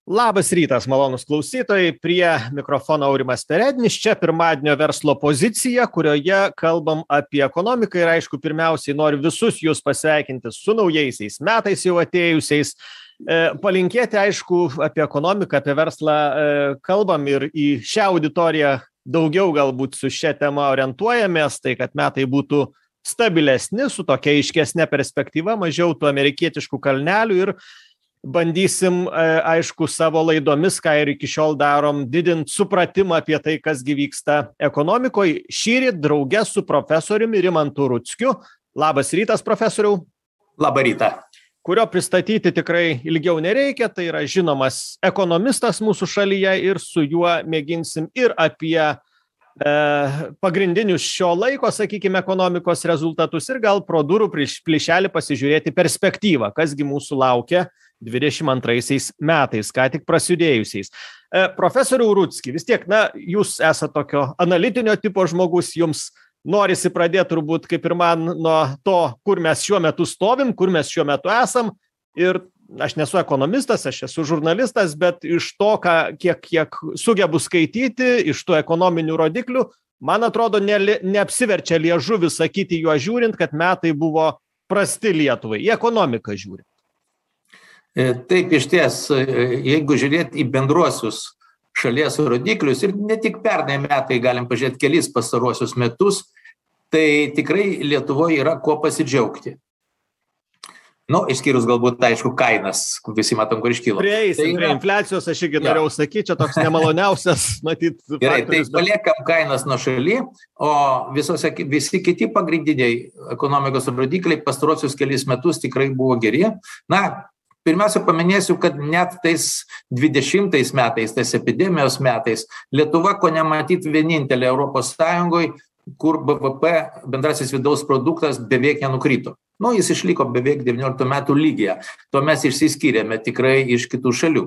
Labas rytas, malonūs klausytojai, prie mikrofono Aurimas Perednis, čia pirmadienio verslo pozicija, kurioje kalbam apie ekonomiką ir aišku, pirmiausiai noriu visus jūs pasveikinti su naujaisiais metais jau atėjusiais, palinkėti aišku apie ekonomiką, apie verslą kalbam ir į šią auditoriją daugiau galbūt su šia tema orientuojamės, tai kad metai būtų stabilesni, su tokia aiškesnė perspektyva, mažiau tų amerikietiškų kalnelių ir bandysim, aišku, savo laidomis, ką ir iki šiol darom, didint supratimą apie tai, kas gi vyksta ekonomikoje. Šįryt drauge su profesoriumi Rimantu Rudzkiu. Labas rytas, profesoriau. Labą rytą. Kurio pristatyti tikrai ilgiau nereikia, tai yra žinomas ekonomistas mūsų šalyje ir su juo mėginsim ir apie pagrindinius šio laiko, sakykime, ekonomikos rezultatus ir gal pro durų plyšelį pasižiūrėti perspektyvą, kasgi mūsų laukia 22 metais, ką tik prasidėjusiais. Profesoriau Rudzki, vis tiek, jūs esate tokio analitinio tipo žmogus, jums norisi pradėti turbūt kaip ir man nuo to, kur mes šiuo metu stovim, kur mes šiuo metu esam. Ir aš nesu ekonomistas, aš esu žurnalistas, bet iš to, kiek sugebu skaityti, iš tų ekonominių rodiklių, man atrodo, neapsiverčia liežuvis sakyti juo žiūrint, kad metai buvo prasti Lietuvai, į ekonomiką žiūrint. Taip, iš ties, jeigu žiūrėti į bendruosius šalies rodiklius ir ne tik pernai metai, galim pažiūrėti kelis pastaruosius metus, tai tikrai Lietuvoje yra kuo pasidžiaugti. Išskyrus galbūt, aišku, kainas, visi matom, kur iškyla. Prieisim prie infliacijos, aš irgi norėjau sakyti, čia toks nemaloniausias, matyt, gerai, faktorius. Tai paliekam kainas nuo šaly, o visi kiti pagrindiniai ekonomikos rodikliai pastarosius kelis metus tikrai buvo geri. Pirmiausia, paminėsiu, kad net tais 20 metais, tais epidemijos metais, Lietuva, ko nematyt vienintelė Europos Sąjungoje, kur BVP, bendrasis vidaus produktas, beveik nenukrito. Jis išliko beveik 19 metų lygyje. Tuo mes išsiskyrėme tikrai iš kitų šalių.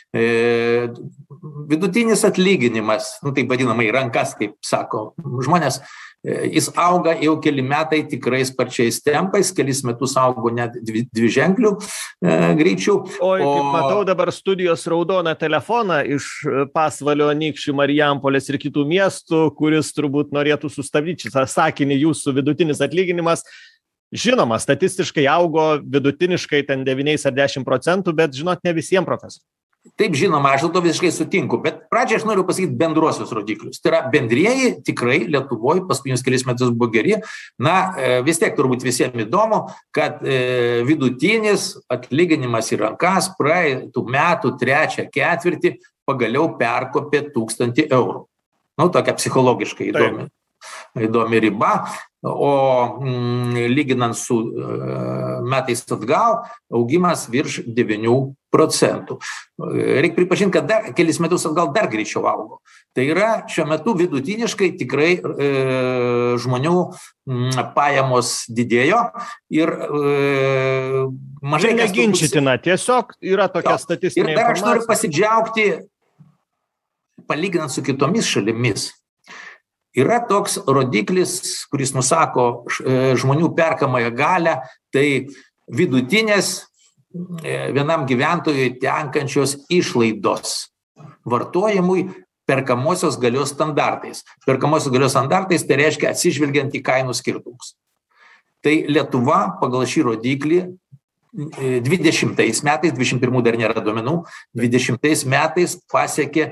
Vidutinis atlyginimas, taip vadinamai rankas, kaip sako žmonės, jis auga jau keli metai tikrai sparčiais tempais, kelis metus augo net dviženklių greičių. Oi, kaip matau dabar studijos raudoną telefoną iš Pasvalio, Anykščių, Marijampolės ir kitų miestų, kuris turbūt norėtų sustabdyti šitą sakinį, jūsų vidutinis atlyginimas. Žinoma, statistiškai augo vidutiniškai ten 9 ar 10%, bet žinot, ne visiems, profesorius. Taip, žinoma, aš dėl to visiškai sutinku, bet pradžiai aš noriu pasakyti bendruosius rodiklius. Tai yra bendrieji tikrai Lietuvoje paskutinius kelis metus buvo geri. Vis tiek turbūt visiems įdomu, kad vidutinis atlyginimas į rankas praeitų metų 3. ketvirtį pagaliau perkopė 1000 eurų. Tokia psichologiškai įdomi riba, o lyginant su metais atgal, augimas virš 9%. Reikia pripažinti, kad kelis metus atgal dar greičiau augo. Tai yra šiuo metu vidutiniškai tikrai žmonių pajamos didėjo ir mažai... Tai neginčitina, tiesiog yra tokia statistinė informacija. Ir dar aš noriu pasidžiaugti, palyginant su kitomis šalimis. Yra toks rodiklis, kuris nusako žmonių perkamąją galią, tai vidutinės vienam gyventojui tenkančios išlaidos vartojimui perkamosios galios standartais. Perkamosios galios standartais tai reiškia atsižvelgiant į kainų skirtumus. Tai Lietuva pagal šį rodiklį 20 metais, 21 dar nėra duomenų, 20 metais pasiekė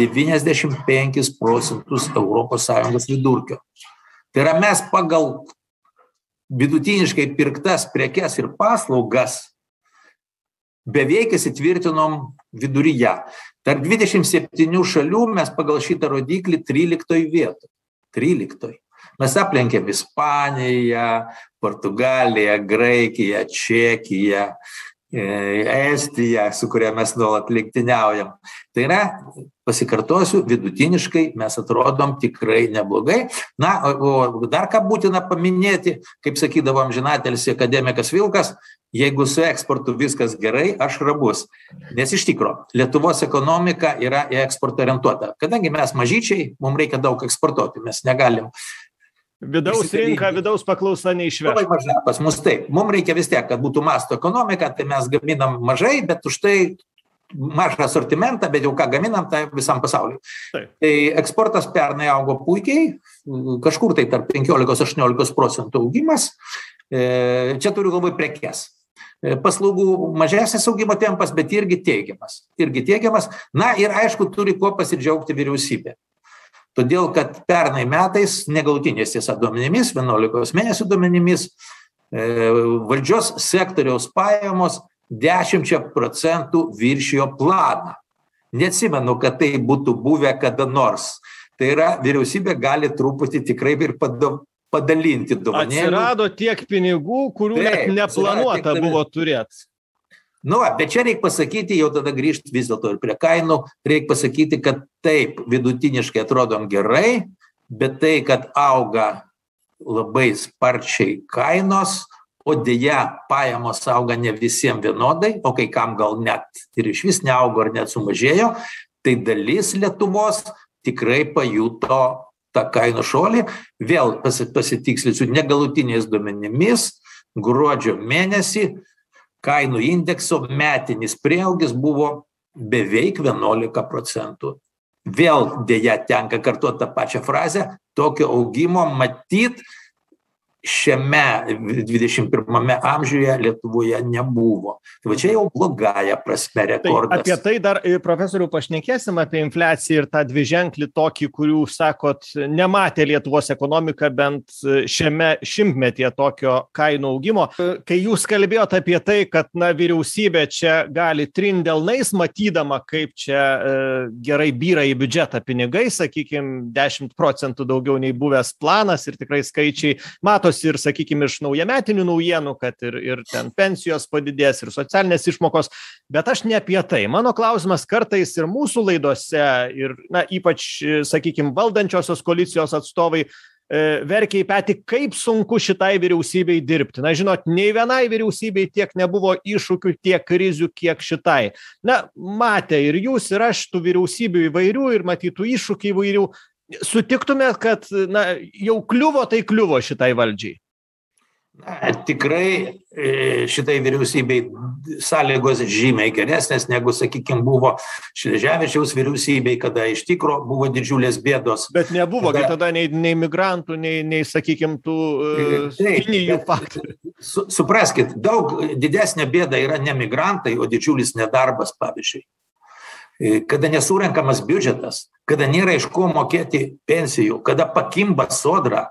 95% ES vidurkio. Tai yra mes pagal vidutiniškai pirktas prekes ir paslaugas beveik įsitvirtinom viduryje. Tarp 27 šalių mes pagal šitą rodiklį 13 vietoj. 13. Mes aplenkėm Ispaniją, Portugaliją, Graikiją, Čekiją, Estiją, su kuria mes nuolat lenktyniaujam. Tai yra, pasikartosiu, vidutiniškai mes atrodom tikrai neblogai. O dar ką būtina paminėti, kaip sakydavo amžinatelis akademikas Vilkas, jeigu su eksportu viskas gerai, aš rabus. Nes iš tikro, Lietuvos ekonomika yra į eksportą orientuota. Kadangi mes mažyčiai, mums reikia daug eksportuoti, mes negalim. Vidaus rinka, vidaus paklausa neišveža. Labai mažai pas mus taip. Mums reikia vis tiek, kad būtų masto ekonomika, tai mes gaminam mažai, bet už tai mažą asortimentą, bet jau ką gaminam, tai visam pasauliu. Taip. Tai eksportas pernai augo puikiai, kažkur tai tarp 15-18% augimas. Čia turiu galvoj prekes. Paslaugų mažesnis augimo tempas, bet irgi teigiamas. Na ir aišku, turi kuo pasidžiaugti vyriausybė. Todėl, kad pernai metais, negalutinės tiesa duomenimis, 11 mėnesių duomenimis, valdžios sektoriaus pajamos 10% viršijo planą. Neatsimenu, kad tai būtų buvę kada nors. Tai yra, vyriausybė gali truputį tikrai ir padalinti dovanėlių. Atsirado tiek pinigų, kurių net neplanuota buvo turėti. Nu, bet čia reikia pasakyti, jau tada grįžti vis dėlto ir prie kainų, reikia pasakyti, kad taip, vidutiniškai atrodom gerai, bet tai, kad auga labai sparčiai kainos, o dėja pajamos auga ne visiems vienodai, o kai kam gal net ir iš vis neaugo ar net sumažėjo, tai dalis Lietuvos tikrai pajuto tą kainų šuolį. Vėl pasitikslinsiu negalutiniais duomenimis, gruodžio mėnesį kainų indekso metinis prieaugis buvo beveik 11%. Vėl dėja tenka kartuoti tą pačią frazę, tokio augimo matyt šiame 21 amžiuje Lietuvoje nebuvo. Tai va čia jau blogąja prasme rekordas. Apie tai dar, profesorių, pašnekėsim apie infliaciją ir tą dviženklį tokį, kurių, sakot, nematė Lietuvos ekonomika bent šiame šimtmetyje tokio kainų augimo. Kai jūs kalbėjot apie tai, kad vyriausybė čia gali trindelnais, matydama, kaip čia gerai byra į biudžetą pinigai, sakykime, 10% daugiau nei buvęs planas ir tikrai skaičiai matosi ir, sakykime, iš naujametinių naujienų, kad ir ten pensijos padidės, ir socialinės išmokos, bet aš ne apie tai. Mano klausimas kartais ir mūsų laidose, ir ypač, sakykime, valdančiosios koalicijos atstovai verkia į petį, kaip sunku šitai vyriausybei dirbti. Žinot, nei vienai vyriausybei tiek nebuvo iššūkių, tiek krizių, kiek šitai. Matė ir jūs, ir aš tų vyriausybių įvairių, ir matytų iššūkių įvairių. Sutiktumėt, kad jau kliuvo, tai kliuvo šitai valdžiai? Tikrai šitai vyriausybei sąlygos žymiai geresnės, negu, sakykime, buvo Šleževičiaus vyriausybei, kada iš tikro buvo didžiulės bėdos. Bet nebuvo tada nei migrantų, nei sakykime, tų kinijų faktorių. Supraskit, daug didesnė bėda yra ne migrantai, o didžiulis nedarbas, pavyzdžiui. Kada nesurenkamas biudžetas, kada nėra iš ko mokėti pensijų, kada pakimba sodra,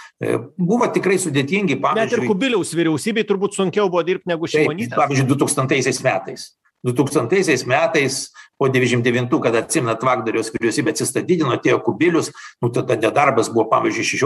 buvo tikrai sudėtingi, pavyzdžiui. Net ir Kubiliaus vyriausybei turbūt sunkiau buvo dirbti negu Šimonytės. Pavyzdžiui, 2000 metais. 2000 metais, po 99, kada atsimenat Vagdariaus vyriausybė atsistatydino, atėjo Kubilius, tada nedarbas buvo, pavyzdžiui,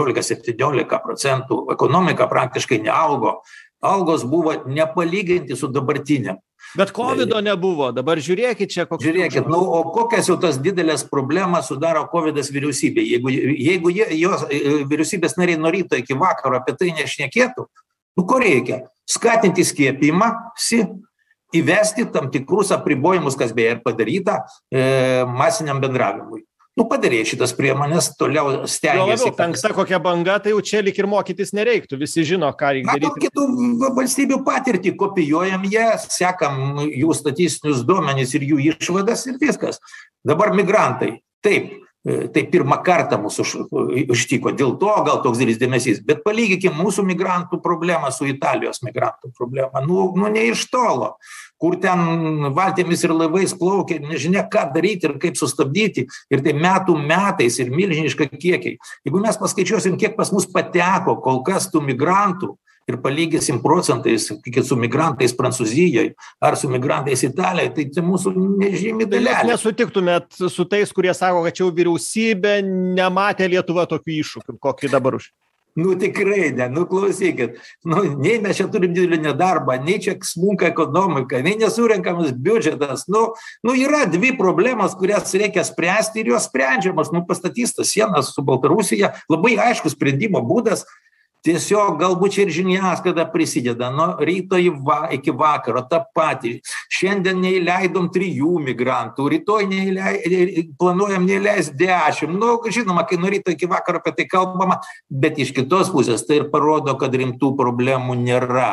16-17%, ekonomika praktiškai neaugo, algos buvo nepalyginti su dabartiniam. Bet covido nebuvo, dabar žiūrėkit čia koks. Žiūrėkit, o kokias jau tas didelės problemas sudaro covidas vyriausybė. Jeigu jos vyriausybės nariai nuo ryto iki vakaro apie tai nešnekėtų, ko reikia? Skatinti skiepimąsi, įvesti tam tikrus apribojimus, kas beje ir padaryta masiniam bendravimui. Padarė šitas priemonės, toliau stengiasi. Penkta kokia banga, tai jau čia lyg ir mokytis nereiktų, visi žino, ką reikia daryti. Kitų valstybių patirtį kopijuojam ją, sekam jų statistinius duomenis ir jų išvadas ir viskas. Dabar migrantai, taip, tai pirmą kartą mūsų ištiko, dėl to gal toks didelis dėmesys, bet palygykime mūsų migrantų problemą su Italijos migrantų problema, ne iš tolo. Kur ten valtėmis ir laivais plaukia, nežinia, ką daryti ir kaip sustabdyti. Ir tai metais ir milžiniška kiekiai. Jeigu mes paskaičiuosim, kiek pas mus pateko kol kas tų migrantų ir palygisim procentais su migrantais Prancūzijoje ar su migrantais Italijoje, tai mūsų nežymi dalelė. Nesutiktumėt su tais, kurie sako, kad čia vyriausybė nematė Lietuva tokių iššūkių, kokį dabar už. Tikrai ne, klausykit, nei mes čia turim didelį nedarbą, nei čia smunka ekonomika, nei nesurenkamas biudžetas, yra dvi problemos, kurias reikia spręsti ir jos sprendžiamas, pastatys tas sienas su Baltarusija, labai aiškus sprendimo būdas, tiesiog galbūt čia ir žiniasklaida prisideda, nuo ryto iki vakaro tą patį. Šiandien neįleidom 3 migrantų, rytoj planuojam neįleis 10. Žinoma, kai nuo ryto iki vakaro apie tai kalbama, bet iš kitos pusės tai ir parodo, kad rimtų problemų nėra.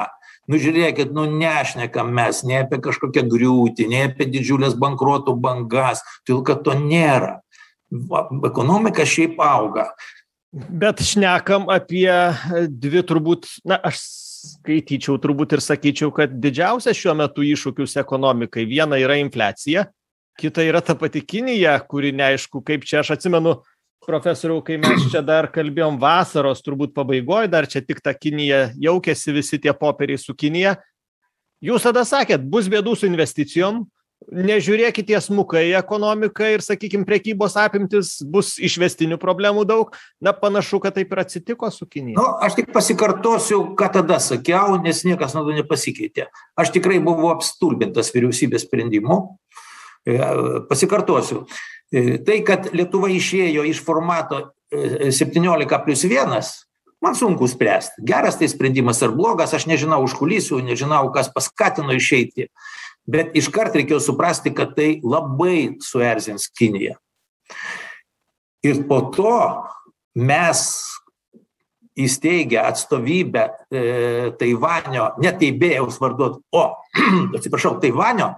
Žiūrėkit, nešnekam mes nei apie kažkokią griūtį, nei apie didžiulės bankrotų bangas, todėl kad to nėra. Ekonomika šiaip auga. Bet šnekam apie dvi turbūt, aš skaityčiau turbūt ir sakyčiau, kad didžiausias šiuo metu iššūkius ekonomikai. Viena yra infliacija, kita yra ta pati Kinija, kuri neaišku, kaip čia aš atsimenu, profesoriau, kai mes čia dar kalbėjom vasaros turbūt pabaigoje, dar čia tik ta Kinija jaukėsi visi tie popieriai su Kinija. Jūs tada sakėt, bus bėdų su investicijom, nežiūrėkit tiesmukai ekonomiką ir, sakykime, prekybos apimtis, bus išvestinių problemų daug. Panašu, kad taip ir atsitiko su Kinija. Aš tik pasikartosiu, ką tada sakiau, nes niekas nuo to nepasikeitė. Aš tikrai buvau apstulbintas vyriausybės sprendimu. Pasikartosiu. Tai, kad Lietuva išėjo iš formato 17+1, man sunku spręsti. Geras tai sprendimas ar blogas, aš nežinau užkulisių, nežinau, kas paskatino išeiti. Bet iškart reikėjo suprasti, kad tai labai suerzins Kiniją. Ir po to mes įsteigę atstovybę Taivanio, ne Taibėjaus vardu, Taivanio,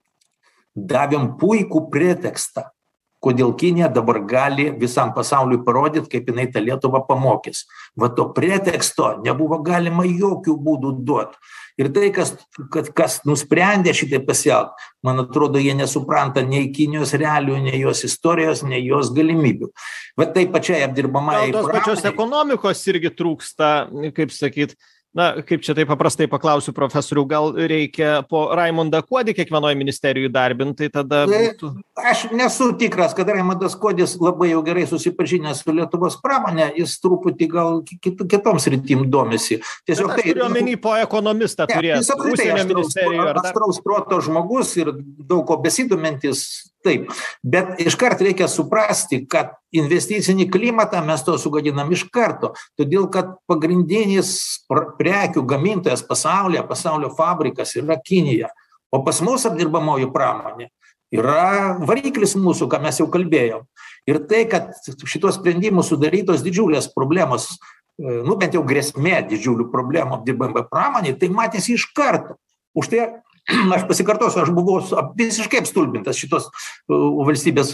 davėm puikų pretekstą, kodėl Kinija dabar gali visam pasauliui parodyti, kaip jinai tą Lietuvą pamokys. Va to preteksto nebuvo galima jokių būdų duoti. Ir tai, kas nusprendė šitai pasielgti, man atrodo, jie nesupranta nei Kinijos realijų, nei jos istorijos, nei jos galimybių. Va tai pačiai apdirbamai. Gal tos pačios ekonomikos irgi trūksta, kaip sakyt, kaip čia taip paprastai paklausiu profesorių, gal reikia po Raimondą Kuodį kiekvienoje ministerijoje darbinti, tai tada būtų... Aš nesu tikras, kad Raimondas Kuodis labai jau gerai susipažinęs su Lietuvos pramonė, jis truputį gal kitoms rytim domisi. Tiesiog tai... Aš turiu omeny po ekonomistą turės, užsienio ministerijoje. Aštraus proto žmogus ir daug ko besidomintis, taip. Bet iškart reikia suprasti, kad investicinį klimatą mes to sugadinam iš karto. Todėl, kad pagrindinis prekių gamintojas pasaulyje, pasaulio fabrikas yra Kinija. O pas mus apdirbamoji pramonė yra variklis mūsų, ką mes jau kalbėjom. Ir tai, kad šitos sprendimus sudarytos didžiulės problemos, bent jau grėsmė didžiulių problemų apdirbamai pramonė, tai matėsi iš karto. Už tai aš pasikartosiu, aš buvau visiškai apstulbintas šitos valstybės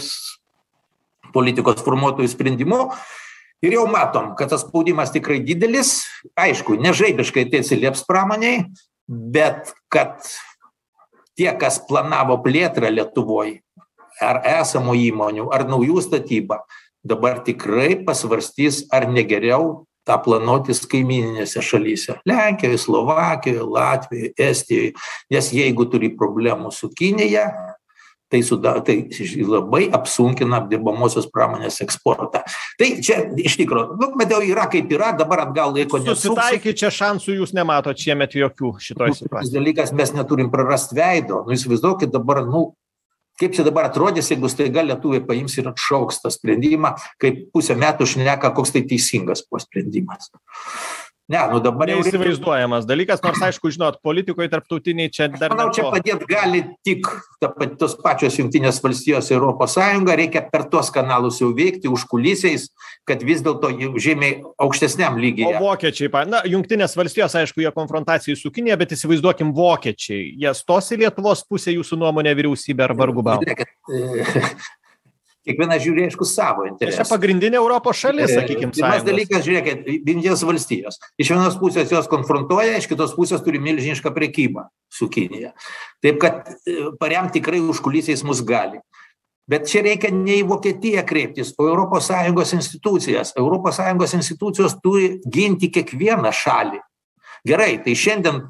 politikos formuotojų sprendimu ir jau matom, kad tas spaudimas tikrai didelis, aišku, nežaibiškai tai atsilieps pramoniai, bet kad tie, kas planavo plėtrą Lietuvoje, ar esamų įmonių, ar naujų statybą, dabar tikrai pasvarstys, ar negeriau tą planuotis kaimyninėse šalyse. Lenkijoje, Slovakijoje, Latvijoje, Estijoje. Nes jeigu turi problemų su Kinija, tai labai apsunkina apdirbamosios pramonės eksportą. Tai čia iš tikrųjų, bet jau yra kaip yra, dabar atgal laiko nesuks. Susitaikyti čia šansų jūs nematot šiemet jokių šitoj situacijai. Dalykas, mes neturim prarast veido. Įsivaizduokit dabar, kaip čia dabar atrodys, jeigu staiga lietuviai paims ir atšauks tą sprendimą, kaip pusę metų šneka, koks tai teisingas buvo sprendimas. Ne, dabar jau neįsivaizduojamas dalykas, nors aišku, žinot, politikoje tarptautiniai čia dar... Manau, čia padėti gali tik tos pačios Jungtinės valstijos Europos Sąjunga, reikia per tuos kanalus jau veikti užkulisiais, kad vis dėlto žymiai aukštesniam lygyje. O vokiečiai, Jungtinės valstijos, aišku, jie konfrontacijai su Kinija, bet įsivaizduokim vokiečiai, jie stos į Lietuvos pusę, jūsų nuomonė, vyriausybė ar vargu bau? Kiekviena žiūri, aišku, savo interesą. Čia pagrindinė Europos šalis, sakykime, sąjungos. Pirmas dalykas, žiūrėkit, Jungtinės valstijos. Iš vienos pusės jos konfrontuoja, iš kitos pusės turi milžinišką prekybą su Kinija. Taip, kad paremti tikrai užkulisiais mus gali. Bet čia reikia ne į Vokietiją kreiptis, o ES institucijas. ES institucijos turi ginti kiekvieną šalį. Gerai, tai šiandien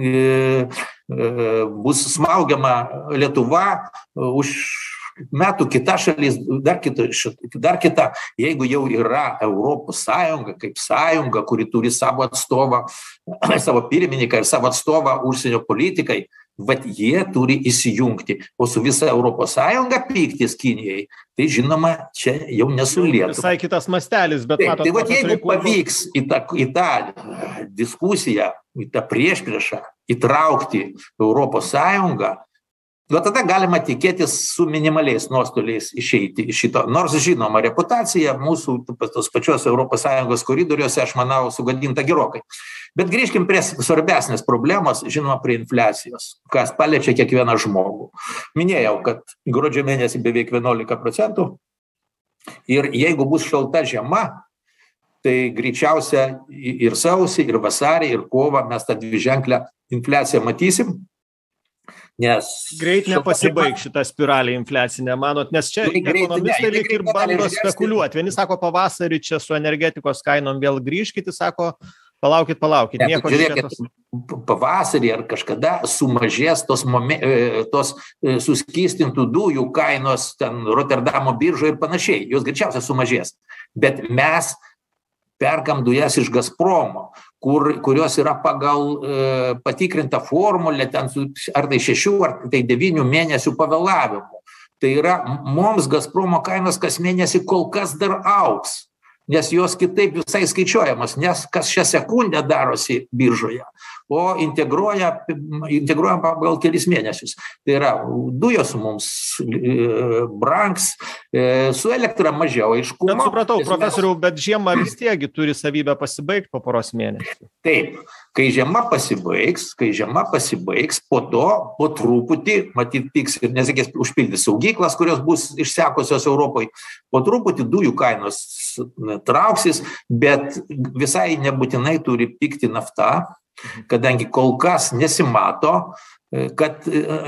bus smaugiama Lietuva už metų kita šalis, dar kita, jeigu jau yra Europos Sąjunga, kaip sąjunga, kuri turi savo atstovą, savo pirmininką ir savo atstovą užsienio politikai, bet jie turi įsijungti. O su visa Europos Sąjunga pyktis Kinijai, tai žinoma, čia jau nesulietų. Visai kitas mastelis, bet matot... Tai jeigu pavyks į tą diskusiją, į tą priešpriešą įtraukti Europos Sąjungą, va tada galima tikėtis su minimaliais nuostoliais išeiti iš šito. Nors žinoma, reputacija mūsų tos pačios ES koridoriuose, aš manau, sugadinta gerokai. Bet grįžkim prie svarbesnės problemos, žinoma, prie infliacijos, kas paliečia kiekvieną žmogų. Minėjau, kad gruodžio mėnesį beveik 11%. Ir jeigu bus šalta žiema, tai greičiausia ir sausį, ir vasarį, ir kovą mes tą dviženklę infliaciją matysim. Nes greit nepasibaigs šitą spiralę infliacinę, manot, nes čia ekonomistai lyg ir bando spekuliuoti. Vieni sako, pavasarį čia su energetikos kainom vėl grįž, kiti sako, palaukit, nieko žiūrėkit, pavasarį ar kažkada sumažės tos suskystintų dujų kainos ten Rotterdamo biržoje ir panašiai, jos greičiausiai sumažės. Bet mes perkam dujas iš Gazpromo, kurios yra pagal patikrintą formulę, ten ar tai 6 ar tai 9 mėnesių pavėlavimu. Tai yra, mums Gazpromo kainos kas mėnesį kol kas dar augs, nes jos kitaip visai skaičiuojamos, nes kas šią sekundę darosi biržoje, o integruojam pagal kelis mėnesius. Tai yra, dujos mums brangs, su elektra mažiau aiškumo. Bet supratau, profesoriau, bet žiema vis tiek turi savybę pasibaigti po poros mėnesių. Taip, kai žiema pasibaigs, po to, po truputį, matyt, piks ir nesakės užpildys saugyklas, kurios bus išsekusios Europoje, po truputį dujų kainos trauksis, bet visai nebūtinai turi pikti nafta, kadangi kol kas nesimato, kad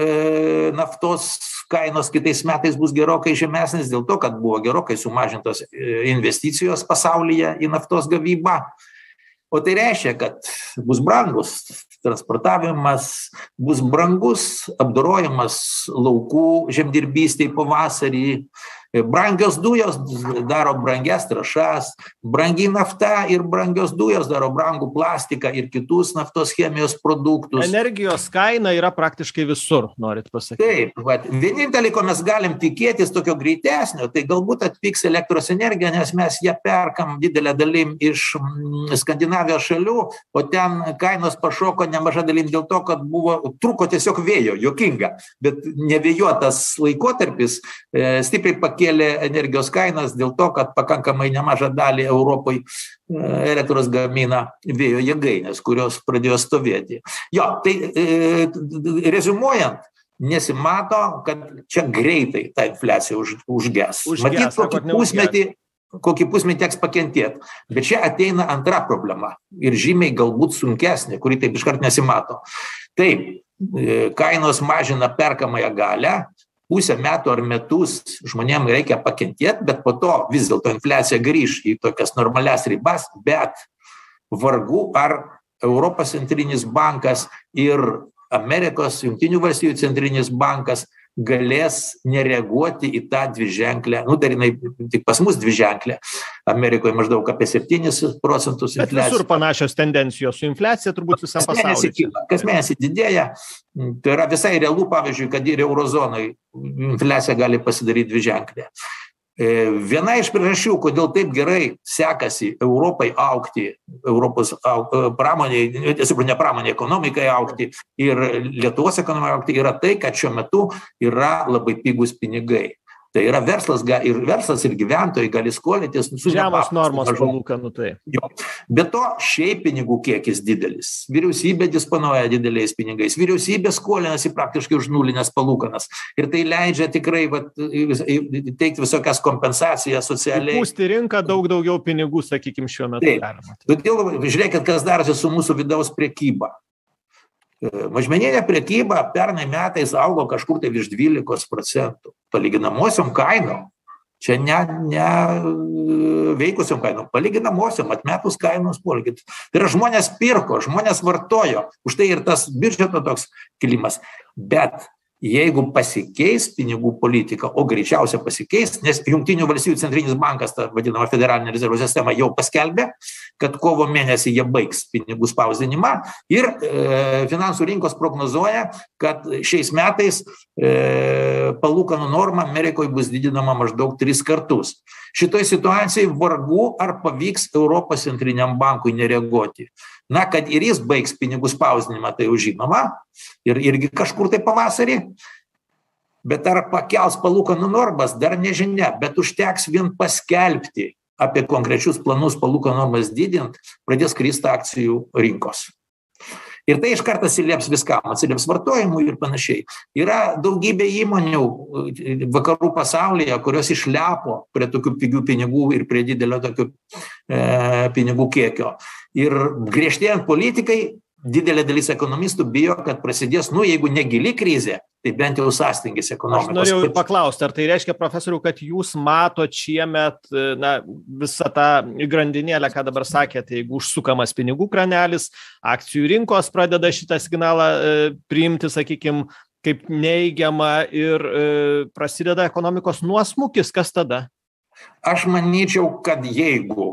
naftos kainos kitais metais bus gerokai žemesnės, dėl to, kad buvo gerokai sumažintos investicijos pasaulyje į naftos gavybą. O tai reiškia, kad bus brangus transportavimas, bus brangus apdorojimas laukų žemdirbystėj pavasarį, brangios dujos daro brangias trąšas, brangi nafta ir brangios dujos daro brangų plastiką ir kitus naftos chemijos produktus. Energijos kaina yra praktiškai visur, norit pasakyti. Taip, vienintelį, ko mes galim tikėtis tokio greitesnio, tai galbūt atpigs elektros energija, nes mes ją perkam didelę dalim iš Skandinavijos šalių, o ten kainos pašoko nemaža dalim dėl to, kad truko tiesiog vėjo, juokinga, bet nevėjuotas laikotarpis stipriai pakėlė energijos kainas dėl to, kad pakankamai nemažą dalį Europai elektros gamina vėjo jėgainės, kurios pradėjo stovėti. Jo, tai rezumuojant, nesimato, kad čia greitai ta infliacija užges. Matyt, kokį pusmetį teks pakentėti. Bet čia ateina antra problema ir žymiai galbūt sunkesnė, kuri taip iškart nesimato. Taip, kainos mažina perkamąją galią, pusę metų ar metus žmonėms reikia pakentėti, bet po to vis dėlto infliacija grįž į tokias normalias ribas, bet vargu ar Europos centrinis bankas ir Amerikos, Jungtinių valstijų centrinis bankas galės nereaguoti į tą dviženklę, dar jinai tik pas mus dviženklė, Amerikoje maždaug apie 7% infliacija. Bet visur panašios tendencijos su infliacija turbūt visam pasaulyje. Kas mėnesį didėja, tai yra visai realu, pavyzdžiui, kad ir eurozonai infliacija gali pasidaryti dviženklė. Viena iš priežasčių, kodėl taip gerai sekasi Europai augti, Europos pramoniai, ne pramoniai, ekonomikai augti ir Lietuvos ekonomikai augti, yra tai, kad šiuo metu yra labai pigus pinigai. Tai yra verslas ir gyventojai gali skolytis. Žemos normos palūkanų, tai. Be to, šiaip pinigų kiekis didelis. Vyriausybė disponuoja dideliais pinigais. Vyriausybė skolinasi praktiškai už nulinės palūkanas. Ir tai leidžia tikrai teikti visokias kompensacijas socialiai. Pūsti rinką daug daugiau pinigų, sakykime, šiuo metu. Todėl žiūrėkit, kas darosi su mūsų vidaus prekyba. Mažmeninė prekyba pernai metais augo kažkur tai virš 12%. Palyginamosiom kainom, čia ne veikusiom kainom, palyginamosiom atmetus kainos polikit. Tai yra žmonės pirko, žmonės vartojo, už tai ir tas biudžeto toks kilimas. Bet jeigu pasikeis pinigų politika, o greičiausia pasikeis, nes Jungtinių valstijų centrinis bankas, ta vadinama federalinė rezervų sistema, jau paskelbė, kad kovo mėnesį jie baigs pinigų spausdinimą ir finansų rinkos prognozuoja, kad šiais metais palūkanų norma Amerikoje bus didinama maždaug 3 kartus. Šitoj situacijai vargu ar pavyks Europos centriniam bankui nereaguoti. Na, kad ir jis baigs pinigų spausdinimą, tai jau žinoma, ir irgi kažkur tai pavasarį, Bet ar pakels palūkanų normas, dar nežinia, bet užteks vien paskelbti apie konkrečius planus palūkanų normas didint, pradės kristi akcijų rinkos. Ir tai iš karto atsilieps viskam, atsilieps vartojimui ir panašiai. Yra daugybė įmonių vakarų pasaulyje, kurios išlepo prie tokių pigių pinigų ir prie didelio tokių pinigų kiekio. Ir griežtėjant politikai, didelė dalis ekonomistų bijo, kad prasidės, jeigu negili krizė, tai bent jau sąstingis ekonomikos. Aš norėjau paklausti, ar tai reiškia, profesoriau, kad jūs matot šiemet visą tą grandinėlę, ką dabar sakėte, jeigu užsukamas pinigų kranelis, akcijų rinkos pradeda šitą signalą priimti, sakykime, kaip neigiamą ir prasideda ekonomikos nuosmukis, kas tada? Aš manyčiau, kad jeigu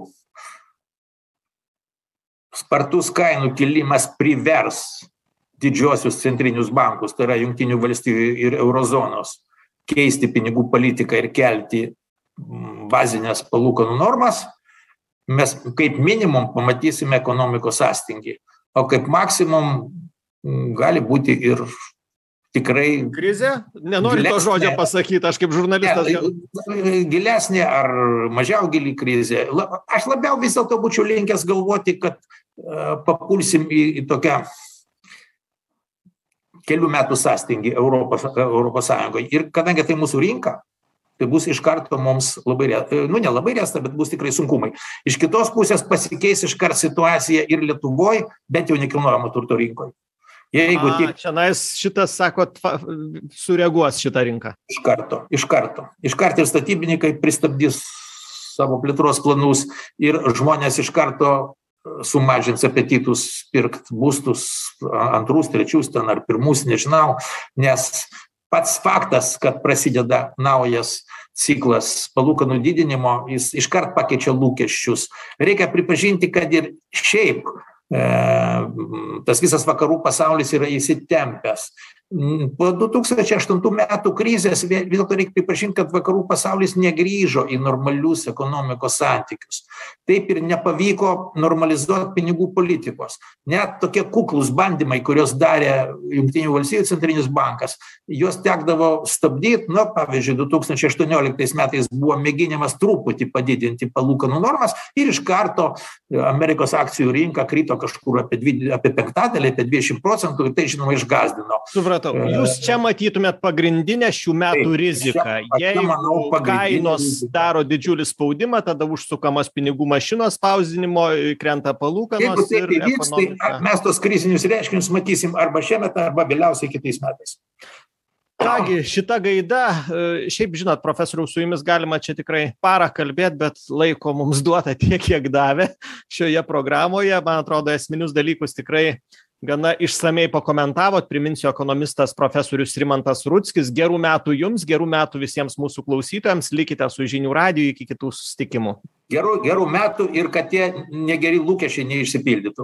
spartus kainų kilimas privers didžiosius centrinius bankus, tai yra Jungtinių valstijų ir eurozonos, keisti pinigų politiką ir kelti bazinės palūkanų normas, mes kaip minimum pamatysime ekonomikos sąstingį, o kaip maksimum gali būti ir tikrai... Krizė? Nenoriu to žodžio pasakyti, aš kaip žurnalistas... Gilesnė ar mažiau gili krizė. Aš labiau vis dėlto būčiau linkęs galvoti, kad papulsim į tokią kelių metų sąstingį Europos Sąjungoje. Ir kadangi tai mūsų rinka, tai bus iš karto mums labai, nelabai resta, bet bus tikrai sunkumai. Iš kitos pusės pasikeis iš karto situacija ir Lietuvoje, bet jau nekilnojamo turto rinkoje. Jeigu šitas, sakot, sureaguos šitą rinką. Iš karto. Ir statybininkai pristabdys savo plėtros planus ir žmonės iš karto sumažins apetitus pirkt būstus antrus, trečius ten ar pirmus, nežinau, nes pats faktas, kad prasideda naujas ciklas palūkanų didinimo, jis iškart pakeičia lūkesčius. Reikia pripažinti, kad ir šiaip tas visas vakarų pasaulis yra įsitempęs. Po 2008 metų krizės vis dėlto reikia pripažinti, kad vakarų pasaulis negrįžo į normalius ekonomikos santykius. Taip ir nepavyko normalizuoti pinigų politikos. Net tokie kuklūs bandymai, kurios darė Jungtinių valstijų centrinis bankas, juos tekdavo stabdyti. Pavyzdžiui, 2018 metais buvo mėginimas truputį padidinti palūkanų normas ir iš karto Amerikos akcijų rinka krito kažkur apie penktadalį, apie 20% ir tai, žinoma, išgąsdino. Supratau. Jūs čia matytumėt pagrindinę šių metų riziką. Jeigu kainos daro didžiulį spaudimą, tada užsukamas pinigų mašinos spausdinimo, krenta palūkanos ir ekonomika. Tai mes tos krizinius reiškinius matysim arba šiemet, arba vėliausiai kitais metais. Kągi, šita gaida, šiaip žinot, profesoriau, su jumis galima čia tikrai parą kalbėti, bet laiko mums duota tiek, kiek davė šioje programoje. Man atrodo, esminius dalykus tikrai gana išsamei pakomentavot. Priminsiu, ekonomistas profesorius Rimantas Rudzkis. Gerų metų jums, gerų metų visiems mūsų klausytojams. Likite su Žinių radiju, iki kitų susitikimų. Gerų metų ir kad tie negeri lūkesčiai neišsipildytų.